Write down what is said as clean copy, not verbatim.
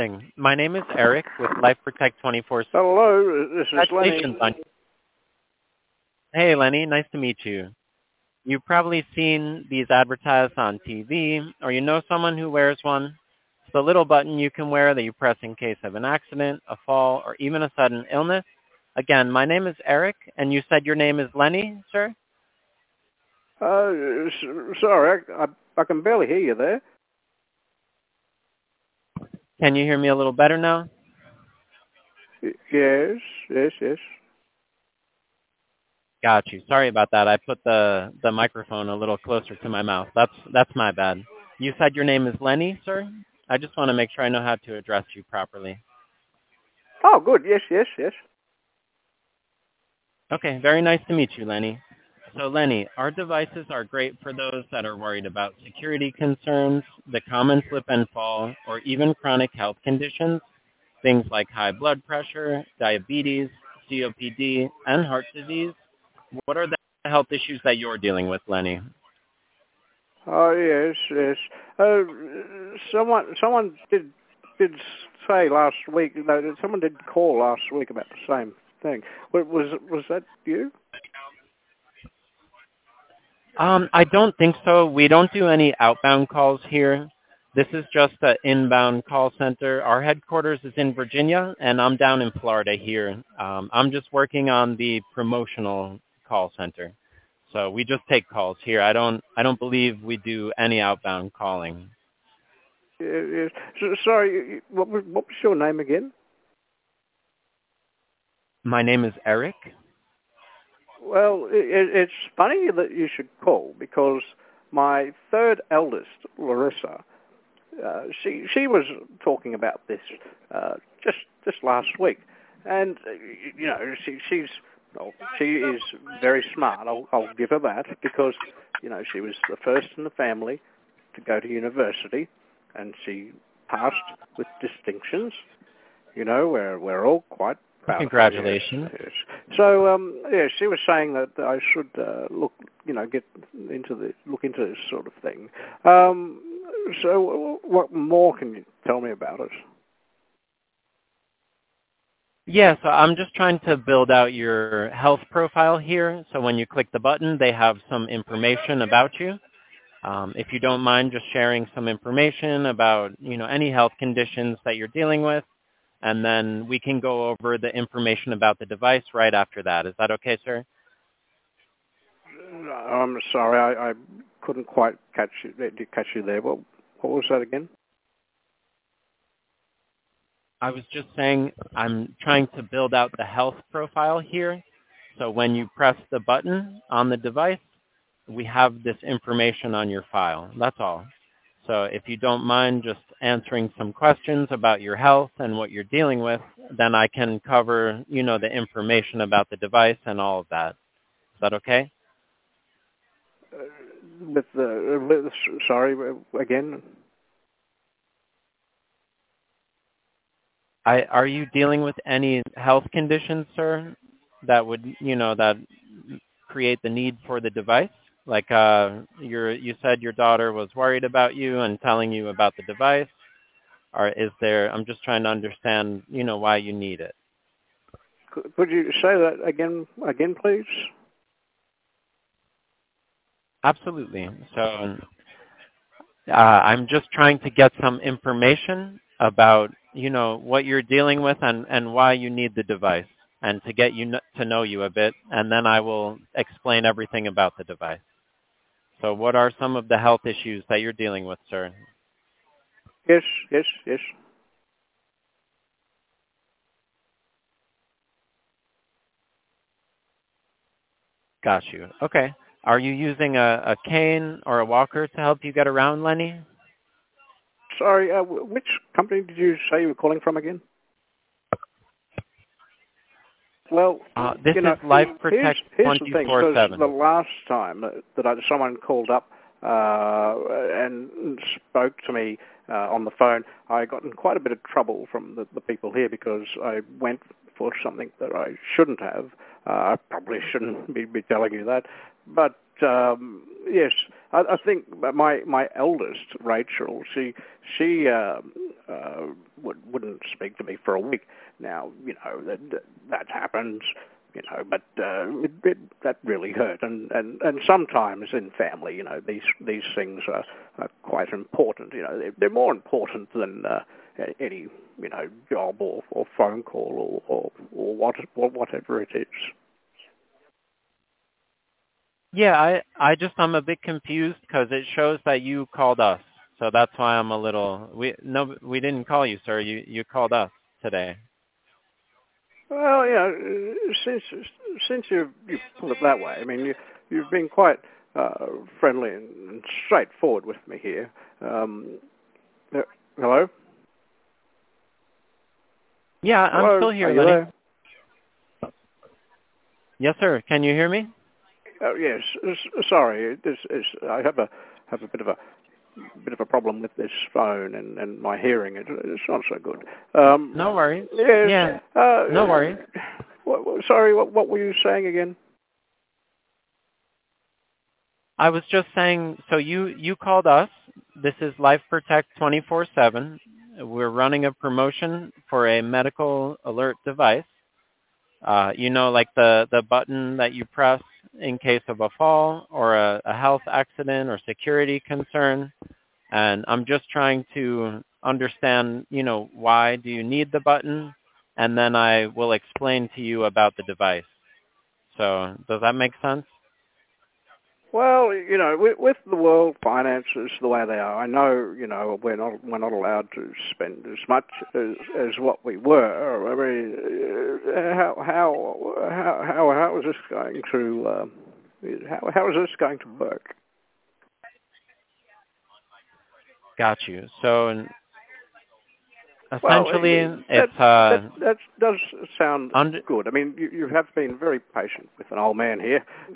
My name is Eric with Life Protect 24. Hello, this is Lenny. Congratulations on. Hey, Lenny, nice to meet you. You've probably seen these advertised on TV, or you know someone who wears one. It's the little button you can wear that you press in case of an accident, a fall, or even a sudden illness. Again, my name is Eric, and you said your name is Lenny, sir? Sorry, I can barely hear you there. Can you hear me a little better now? Yes. Got you. Sorry about that. I put the microphone a little closer to my mouth. That's my bad. You said your name is Lenny, sir? I just want to make sure I know how to address you properly. Oh, good. Yes. Okay, very nice to meet you, Lenny. So, Lenny, our devices are great for those that are worried about security concerns, the common slip and fall, or even chronic health conditions, things like high blood pressure, diabetes, COPD, and heart disease. What are the health issues that you're dealing with, Lenny? Oh, yes. Someone did say last week. No, someone did call last week about the same thing. Was that you? I don't think so. We don't do any outbound calls here. This is just an inbound call center. Our headquarters is in Virginia, and I'm down in Florida here. I'm just working on the promotional call center. So we just take calls here. I don't believe we do any outbound calling. Yes. Sorry, what was your name again? My name is Eric. Well, it's funny that you should call because my third eldest, Larissa, she was talking about this just last week, and she is very smart. I'll give her that because she was the first in the family to go to university, and she passed with distinctions. We're all quite proud. Congratulations. Yes. So she was saying that I should look into this sort of thing. So what more can you tell me about it? Yeah, so I'm just trying to build out your health profile here. So when you click the button, they have some information about you. If you don't mind just sharing some information about, any health conditions that you're dealing with, and then we can go over the information about the device right after that. Is that okay, sir? I'm sorry, I couldn't quite catch you there. What was that again? I was just saying I'm trying to build out the health profile here. So when you press the button on the device, we have this information on your file. That's all. So if you don't mind just answering some questions about your health and what you're dealing with, then I can cover, the information about the device and all of that. Is that okay? Sorry, again? Are you dealing with any health conditions, sir, that would, that create the need for the device? Like you said your daughter was worried about you and telling you about the device. Or I'm just trying to understand, why you need it. Could you say that again, please? Absolutely. So I'm just trying to get some information about, what you're dealing with and why you need the device, and to get to know you a bit, and then I will explain everything about the device. So what are some of the health issues that you're dealing with, sir? Yes. Got you. Okay. Are you using a cane or a walker to help you get around, Lenny? Sorry, which company did you say you were calling from again? Well, this is Life Protect 24/7. The last time that someone called up and spoke to me on the phone, I got in quite a bit of trouble from the people here because I went for something that I shouldn't have. I probably shouldn't be telling you that. But, yes, I think my eldest, Rachel, she wouldn't speak to me for a week. Now, that happens, but that really hurt. And sometimes in family, these things are quite important. They're more important than any job or phone call or whatever it is. Yeah, I'm a bit confused because it shows that you called us. So that's why I'm a little, we didn't call you, sir. You called us today. Well, since you put it that way, I mean, you've been quite friendly and straightforward with me here. Hello? Yeah, Hello? I'm still here, Are you Lenny. there? Yes, sir. Can you hear me? Oh, yes. Sorry, I have a bit of a problem with this phone and my hearing. It's not so good. No worries. Yes. Yeah. No worries. Sorry, what were you saying again? I was just saying, so you called us. This is Life Protect 24/7. We're running a promotion for a medical alert device. Like the button that you press in case of a fall or a health accident or security concern. And I'm just trying to understand, why do you need the button? And then I will explain to you about the device. So does that make sense? Well, with the world finances the way they are, I know, we're not allowed to spend as much as what we were. I mean, how is this going to how is this going to work? Got you. So Well, essentially, it's that does sound good. I mean, you have been very patient with an old man here.